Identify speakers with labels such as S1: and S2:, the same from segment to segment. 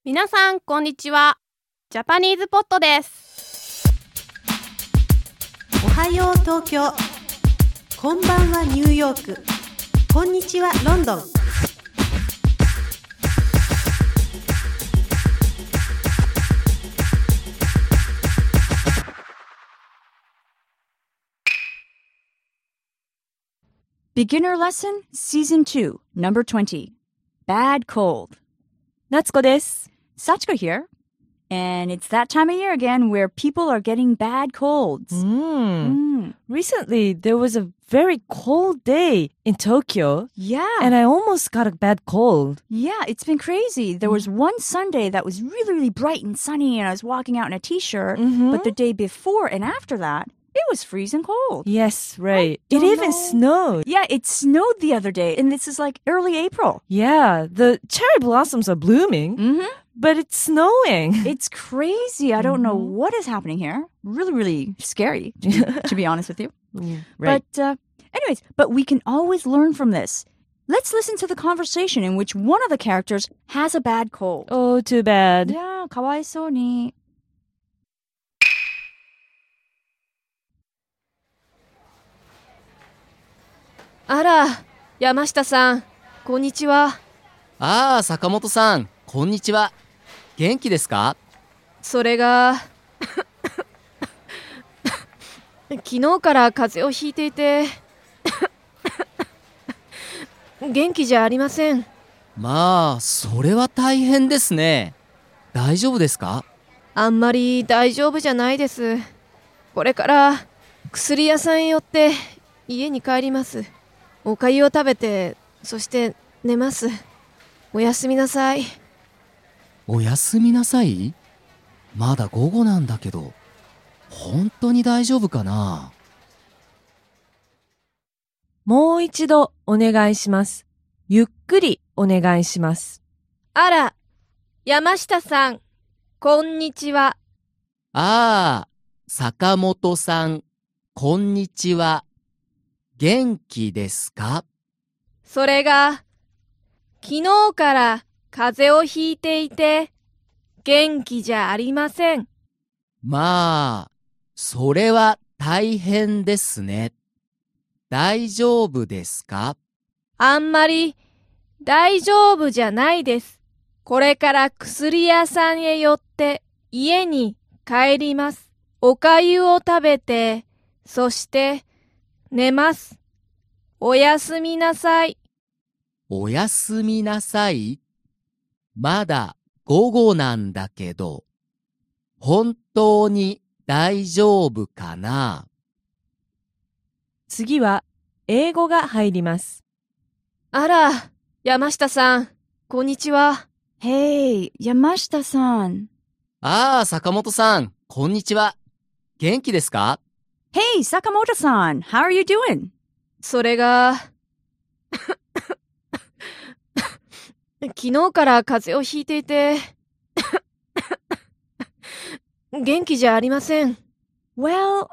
S1: 皆さんこんにちは。ジャパニーズポットです。
S2: おはよう東京、こんばんはニューヨーク、こんにちはロンドン。
S3: Beginner Lesson Season 2, Number 20. Bad Cold.
S4: 夏子です。
S3: Sachiko here. And it's that time of year again where people are getting bad colds.
S4: Recently, there was a very cold day in Tokyo.
S3: Yeah.
S4: And I almost got a bad cold.
S3: Yeah, it's been crazy. There was one Sunday that was really, really bright and sunny and I was walking out in a t-shirt. But the day before and after that, it was freezing cold.
S4: Yes, right. It
S3: don't
S4: even
S3: know.
S4: snowed.
S3: Yeah, it snowed the other day and this is like early April.
S4: Yeah, the cherry blossoms are blooming, but it's snowing.
S3: It's crazy. I don't know what is happening here. Really, really scary, to be honest with you.
S4: Right.
S3: But anyways, but we can always learn from this. Let's listen to the conversation in which one of the characters has a bad cold.
S4: Oh, too bad.
S3: Yeah, かわいそうに.
S1: Ara, 山下さん、こんにちは。
S5: ああ、坂本さん、こんにちは。元気ですか？
S1: それが昨日から風邪をひいていて元気じゃありません。
S5: まあ、それは大変ですね。大丈夫ですか？
S1: あんまり大丈夫じゃないです。これから薬屋さんへ寄って家に帰ります。お粥を食べて、そして寝ます。おやすみなさい。
S5: おやすみなさい？まだ午後なんだけど、本当に大丈夫かな？
S4: もう一度お願いします。ゆっくりお願いします。
S1: あら、山下さん、こんにちは。
S5: ああ、坂本さん、こんにちは。元気ですか？
S1: それが、昨日から風邪をひいていて、元気じゃありません。
S5: まあ、それは大変ですね。大丈夫ですか？
S1: あんまり大丈夫じゃないです。これから薬屋さんへ寄って家に帰ります。お粥を食べて、そして寝ます。おやすみなさい。
S5: おやすみなさい。まだ午後なんだけど、本当に大丈夫かな？
S4: 次は英語が入ります。
S1: あら、山下さん、こんにちは。
S3: Hey, Yamashita-san.
S5: ああ、坂本さん、こんにちは。元気ですか？
S3: Hey, Sakamoto-san. How are you doing?
S1: それが昨日から風邪をひいていて元気じゃありません。
S3: Well,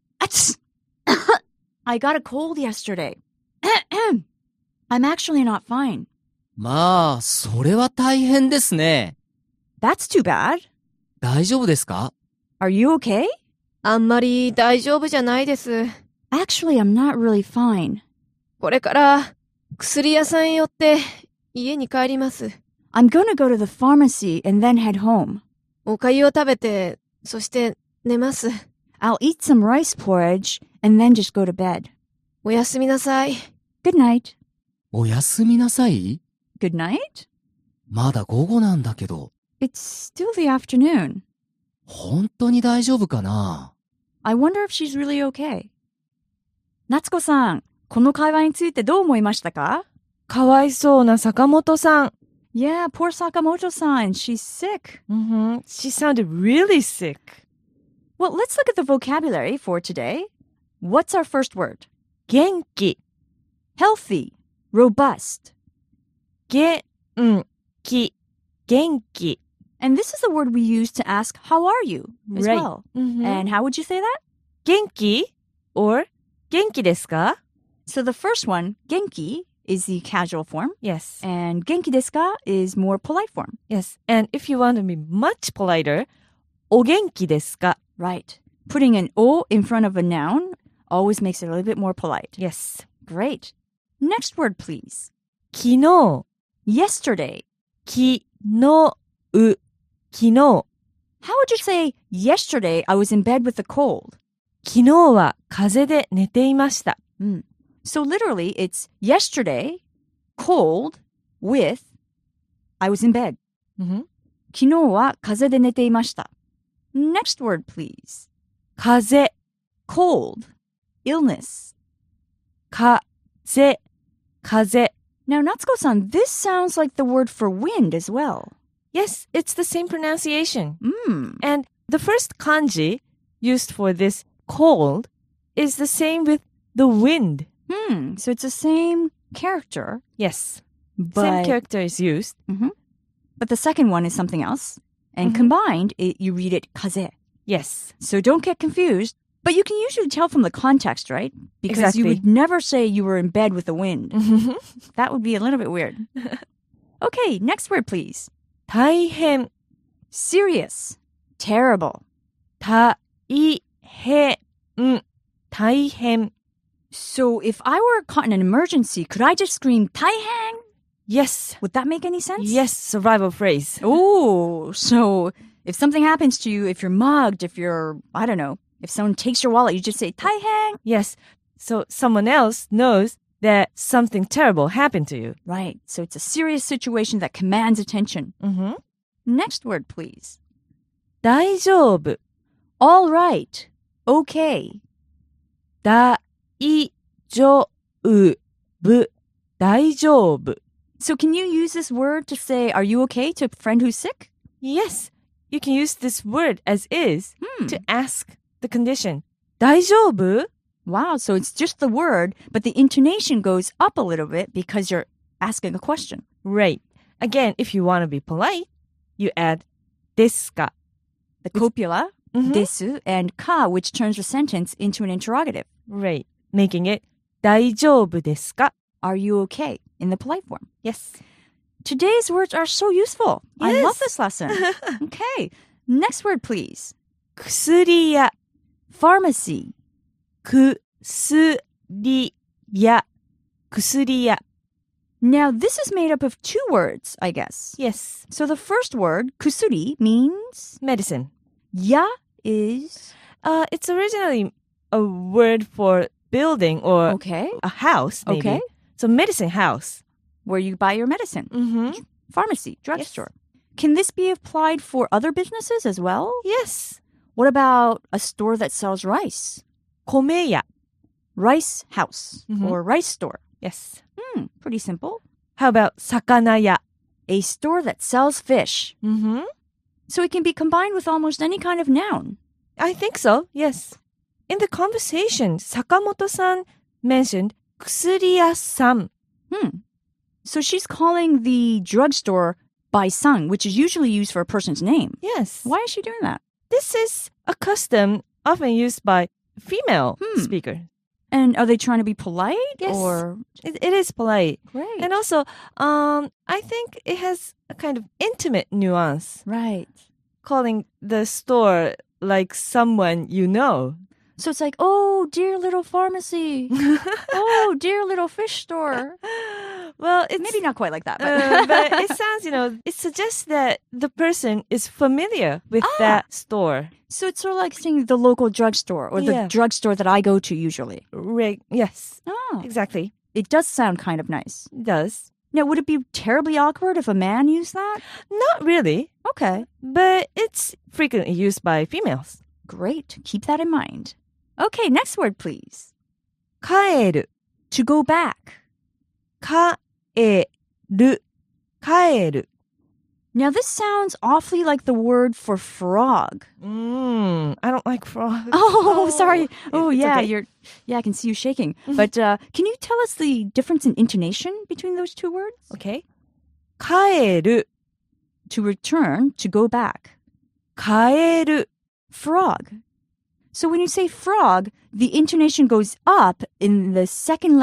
S3: I got a cold yesterday. I'm actually not fine.
S5: まあ、それは大変ですね。
S3: That's too bad.
S5: 大丈夫ですか？
S3: Are you okay?
S1: あんまり大丈夫じゃないです。
S3: Actually, I'm not really fine.
S1: これから薬屋さんへ寄って家に帰ります。
S3: I'm gonna go to the pharmacy and then head home.
S1: お粥を食べて、そして寝ます。
S3: I'll eat some rice porridge and then just go to bed.
S1: おやすみなさい。
S3: Good night.
S5: おやすみなさい？
S3: Good night?
S5: まだ午後なんだけど、
S3: It's still the afternoon.
S5: 本当に大丈夫かな？
S3: I wonder if she's really okay. 夏子さん、この会話についてどう思いましたか？
S4: かわいそうな坂本さん。
S3: Yeah, poor Sakamoto-san. She's sick.
S4: She sounded really sick.
S3: Well, let's look at the vocabulary for today. What's our first word?
S4: 元気。
S3: Healthy, robust.
S4: 元気。元気。
S3: And this is the word we use to ask, how are you, as
S4: Right.
S3: well. And how would you say that?
S4: 元気 or 元気ですか?
S3: So the first one, genki, is the casual form.
S4: Yes.
S3: And genki desu ka is more polite form.
S4: Yes. And if you want to be much politer, お元気ですか?
S3: Right. Putting an o in front of a noun always makes it a little bit more polite.
S4: Yes.
S3: Great. Next word, please.
S4: 昨日
S3: Yesterday.
S4: 昨日昨日
S3: How would you say, yesterday I was in bed with a cold?
S4: 昨日は風邪で寝ていました。
S3: So literally, it's yesterday, cold, with, I was in bed. 昨日は風邪で寝ていました. Next word, please.
S4: 風
S3: Cold, illness.
S4: 風風
S3: Now, Natsuko-san, this sounds like the word for wind as well.
S4: Yes, it's the same pronunciation.
S3: Mm.
S4: And the first kanji used for this cold is the same with the wind.
S3: So it's the same character,
S4: Yes.
S3: but,
S4: Same character is used.
S3: but the second one is something else. And combined, you read it kaze.
S4: Yes.
S3: So don't get confused. But you can usually tell from the context, right? Because you
S4: Exactly.
S3: would never say you were in bed with the wind. That would be a little bit weird. Okay, next word, please.
S4: 大変
S3: Serious. Terrible.
S4: 大変大変
S3: So if I were caught in an emergency, could I just scream, "Taihang"?
S4: Yes.
S3: Would that make any sense?
S4: Yes, survival phrase.
S3: Oh, so if something happens to you, if you're mugged, if you're, I don't know, if someone takes your wallet, you just say, "Taihang."
S4: Yes. So someone else knows that something terrible happened to you.
S3: Right. So it's a serious situation that commands attention. Next word, please.
S4: 大丈夫
S3: All right. Okay.
S4: 大丈夫大丈夫
S3: So can you use this word to say, "Are you okay?" to a friend who's sick?
S4: Yes, you can use this word as is to ask the condition. 大丈夫
S3: Wow. So it's just the word, but the intonation goes up a little bit because you're asking a question.
S4: Right. Again, if you want to be polite, you add ですか
S3: The copula, desu, and ka, which turns the sentence into an interrogative.
S4: Right. Making it 大丈夫ですか
S3: Are you okay? In the polite form.
S4: Yes.
S3: Today's words are so useful. I
S4: Yes.
S3: love this lesson. Okay. Next word, please.
S4: 薬屋
S3: Pharmacy.
S4: 薬屋薬屋
S3: Now, this is made up of two words, I guess.
S4: Yes.
S3: So the first word, kusuri, means
S4: Medicine.
S3: ya is...
S4: It's originally a word for building or
S3: Okay.
S4: a house, maybe.
S3: Okay.
S4: So medicine house.
S3: Where you buy your medicine.
S4: Mm-hmm.
S3: Pharmacy, drugstore. Can this be applied for other businesses as well?
S4: Yes.
S3: What about a store that sells rice?
S4: 米屋
S3: Rice house
S4: Mhm.
S3: or rice store.
S4: Yes.
S3: Pretty simple.
S4: How about 魚屋
S3: A store that sells fish.
S4: Mm-hmm.
S3: So it can be combined with almost any kind of noun.
S4: I think so, yes. In the conversation, Sakamoto-san mentioned 薬屋さん
S3: So she's calling the drugstore by san, which is usually used for a person's name.
S4: Yes.
S3: Why is she doing that?
S4: This is a custom often used by female speaker.
S3: And are they trying to be polite?
S4: Yes.
S3: Or
S4: It is polite.
S3: great.
S4: And also, I think it has a kind of intimate nuance,
S3: right.
S4: calling the store like someone you know.
S3: So it's like, "Oh, dear little pharmacy. Oh, dear little fish store."
S4: Well, it's
S3: Maybe not quite like that, but,
S4: but it sounds, it suggests that the person is familiar with that store.
S3: So it's sort of like saying the local drugstore or the
S4: Yeah.
S3: drugstore that I go to usually.
S4: Yes,
S3: Oh,
S4: exactly.
S3: it does sound kind of nice.
S4: It does.
S3: Now, would it be terribly awkward if a man used that?
S4: Not really,
S3: Okay.
S4: but it's frequently used by females.
S3: Great. Keep that in mind. Okay, next word, please.
S4: 帰る
S3: To go back.
S4: 帰る帰る
S3: Now, this sounds awfully like the word for frog.
S4: I don't like frogs.
S3: Oh, sorry. Oh,
S4: It's
S3: yeah,
S4: okay.
S3: I can see you shaking. But can you tell us the difference in intonation between those two words?
S4: Okay. 帰る
S3: To return, to go back.
S4: 帰る
S3: Frog. So when you say frog, the intonation goes up in the second letter.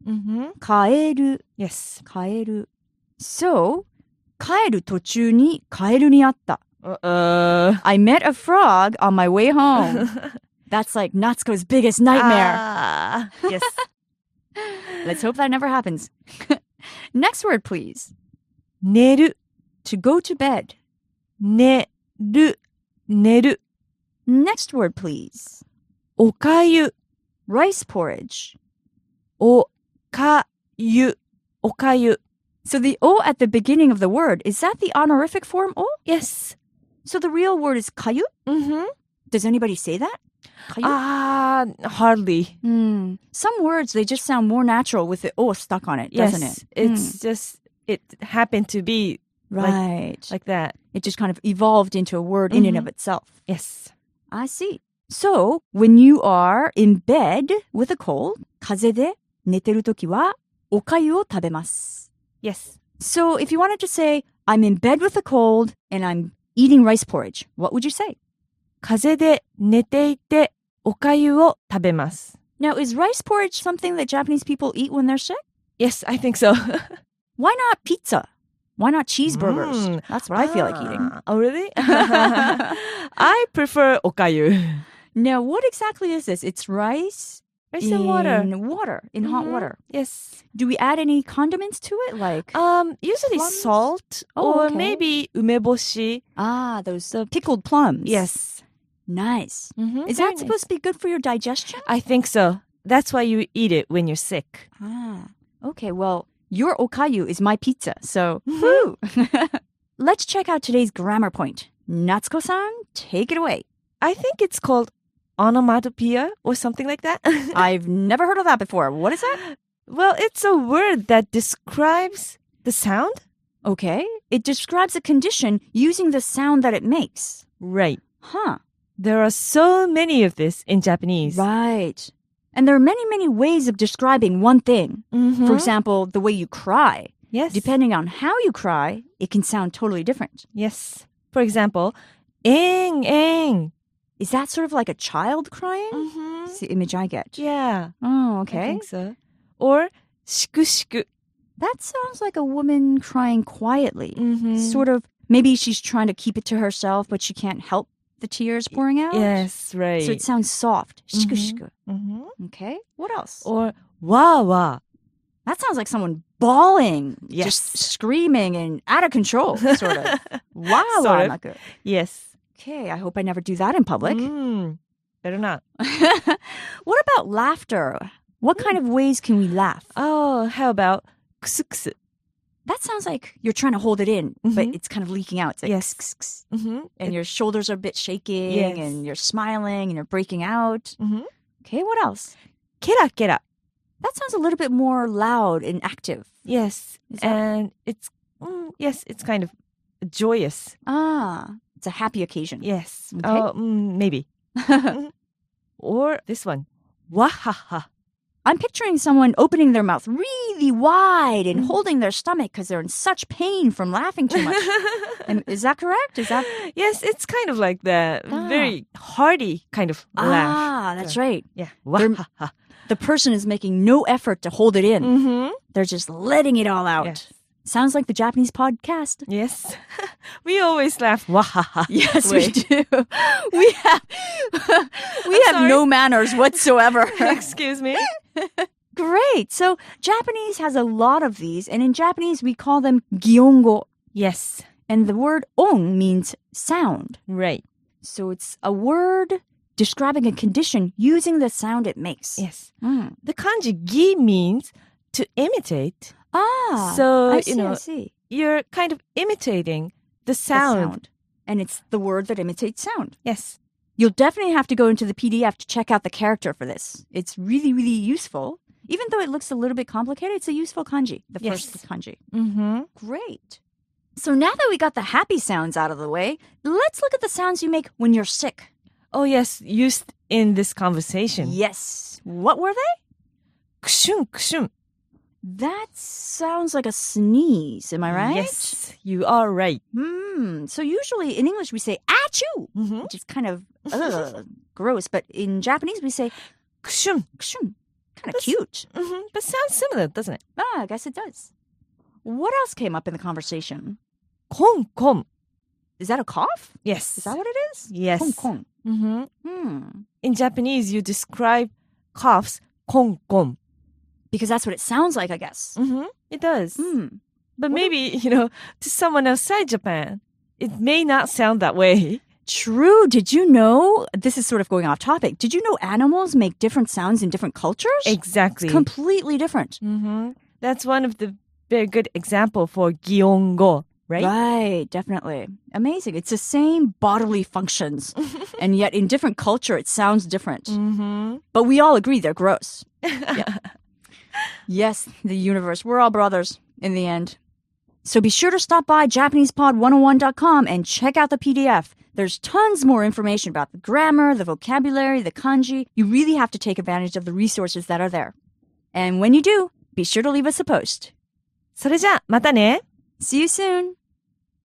S3: 帰る。
S4: Yes.
S3: 帰る。So, 帰る途中にカエルに会った。I met a frog on my way home. That's like Natsuko's biggest nightmare.
S4: Yes.
S3: Let's hope that never happens. Next word, please.
S4: 寝る。
S3: To go to bed.
S4: 寝る。寝る。
S3: Next word, please.
S4: おかゆ。
S3: Rice porridge.
S4: おかゆ。おかゆ。
S3: So the O at the beginning of the word, is that the honorific form O?
S4: Yes.
S3: So the real word is kayu? Does anybody say that? Kayu?
S4: Hardly.
S3: Some words, they just sound more natural with the O stuck on it, doesn't
S4: Yes.
S3: it?
S4: It's just, it happened to be
S3: Right.
S4: like that.
S3: It just kind of evolved into a word in and of itself.
S4: Yes.
S3: I see. So, when you are in bed with a cold, 風邪で寝てるときはお粥を食べます。
S4: Yes.
S3: So, if you wanted to say, I'm in bed with a cold and I'm eating rice porridge, what would you say?
S4: 風邪で寝ていておかゆを食べます。
S3: Now, is rice porridge something that Japanese people eat when they're sick?
S4: Yes, I think so.
S3: Why not pizza? Why not cheeseburgers? That's what I feel like eating.
S4: Oh, really? I prefer おかゆ。
S3: Now, what exactly is this? It's rice
S4: Rice and water.
S3: In hot water.
S4: Yes.
S3: Do we add any condiments to it? Like,
S4: Usually
S3: plums?
S4: salt
S3: Oh,
S4: or
S3: okay.
S4: maybe 梅干し.
S3: those pickled plums.
S4: Yes.
S3: Nice.
S4: Mm-hmm.
S3: Is that supposed to be good for your digestion?
S4: I think so. That's why you eat it when you're sick.
S3: Okay, well, your okayu is my pizza, so woo! Let's check out today's grammar point. Natsuko-san, take it away.
S4: I think it's called onomatopoeia or something like that.
S3: I've never heard of that before. What is that?
S4: Well, it's a word that describes the sound.
S3: Okay, it describes a condition using the sound that it makes.
S4: Right.
S3: Huh.
S4: There are so many of this in Japanese.
S3: Right. And there are many, many ways of describing one thing.
S4: Mm-hmm.
S3: For example, the way you cry.
S4: Yes.
S3: Depending on how you cry, it can sound totally different.
S4: Yes. For example, eng, eng.
S3: Is that sort of like a child crying?
S4: Mm-hmm.
S3: That's the image I get.
S4: Yeah.
S3: Oh,
S4: I
S3: okay.
S4: think so. Or shiku shiku.
S3: That sounds like a woman crying quietly.
S4: Mm-hmm.
S3: Sort of, maybe she's trying to keep it to herself, but she can't help the tears pouring out.
S4: Yes, right.
S3: So it sounds soft. Shiku
S4: Mhm.
S3: shiku.
S4: Mm-hmm.
S3: Okay. What else?
S4: Or wa wa.
S3: That sounds like someone bawling.
S4: Yes.
S3: Just screaming and out of control, sort of. Wow,
S4: Sort of.
S3: not good.
S4: Yes.
S3: Okay, I hope I never do that in public.
S4: Better not.
S3: What about laughter? What kind of ways can we laugh?
S4: Oh, how about kusu kusu?
S3: That sounds like you're trying to hold it in, but
S4: Mhm.
S3: it's kind of leaking out. It's like,
S4: Yes.
S3: kss, kss,
S4: Mm-hmm.
S3: and your shoulders are a bit shaking,
S4: Yes.
S3: and you're smiling, and you're breaking out.
S4: Mm-hmm.
S3: Okay, what else?
S4: Kera kera.
S3: That sounds a little bit more loud and active.
S4: Yes.
S3: Is that-
S4: And it's, yes, it's kind of joyous.
S3: It's a happy occasion.
S4: Yes.
S3: Okay.
S4: Oh, maybe. Or this one. Wahaha.
S3: I'm picturing someone opening their mouth really wide and holding their stomach because they're in such pain from laughing too much. Is that correct? Is that?
S4: Yes, it's kind of like that.
S3: Ah.
S4: Very hearty kind of laugh.
S3: That's right.
S4: Yeah.
S3: They're-
S4: Wahaha.
S3: The person is making no effort to hold it in.
S4: Mm-hmm.
S3: They're just letting it all out.
S4: Yes.
S3: Sounds like the Japanese podcast.
S4: Yes. We always laugh. Wahaha.
S3: Yes,
S4: way.
S3: we do. We have
S4: sorry.
S3: no manners whatsoever.
S4: Excuse me.
S3: Great. So Japanese has a lot of these, and in Japanese we call them gyongo.
S4: Yes.
S3: And the word on means sound.
S4: Right.
S3: So it's a word describing a condition using the sound it makes.
S4: Yes.
S3: Mm.
S4: The kanji gi means to imitate. So,
S3: I
S4: you
S3: see,
S4: know,
S3: I see.
S4: You're kind of imitating the
S3: The
S4: sound.
S3: And it's the word that imitates sound.
S4: Yes.
S3: You'll definitely have to go into the PDF to check out the character for this. It's really, really useful. Even though it looks a little bit complicated, it's a useful kanji, the
S4: Yes.
S3: first kanji.
S4: Mm-hmm.
S3: Great. So now that we got the happy sounds out of the way, let's look at the sounds you make when you're sick.
S4: Oh, yes. Used in this conversation.
S3: Yes. What were they?
S4: Kushun, kushun.
S3: That sounds like a sneeze, am I right?
S4: Yes. You are right.
S3: So usually in English we say achoo,
S4: Mm-hmm.
S3: which is kind of gross, but in Japanese we say
S4: Kushun.
S3: kshun. Kind of cute.
S4: But sounds similar, doesn't it?
S3: Ah, I guess it does. What else came up in the conversation?
S4: Kong kong.
S3: Is that a cough?
S4: Yes.
S3: Is that what it is?
S4: Yes.
S3: Kong kong.
S4: Mm-hmm. In Japanese, you describe coughs kong kong.
S3: Because that's what it sounds like, I guess.
S4: It does.
S3: Hmm.
S4: But maybe, to someone outside Japan, it may not sound that way.
S3: True. Did you know, this is sort of going off topic, did you know animals make different sounds in different cultures?
S4: Exactly.
S3: It's completely different.
S4: That's one of the very good example for Gyongo, right?
S3: Right, definitely. Amazing. It's the same bodily functions, and yet in different culture, it sounds different. But we all agree they're gross. Yes, the universe. We're all brothers in the end. So be sure to stop by JapanesePod101.com and check out the PDF. There's tons more information about the grammar, the vocabulary, the kanji. You really have to take advantage of the resources that are there. And when you do, be sure to leave us a post.
S4: それじゃあ、またね。
S3: See you soon!